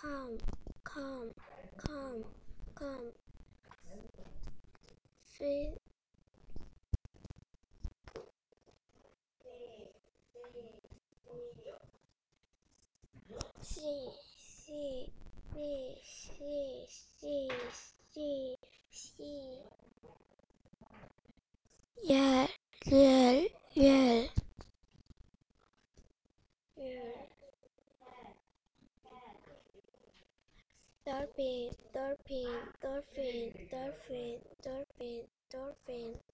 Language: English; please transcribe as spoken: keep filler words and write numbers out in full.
come, come, come, come. Fish, she, she, she, she, she, she, she. Yeah, yeah, yeah, yeah. Dolphin, dolphin, dolphin, dolphin, dolphin, dolphin.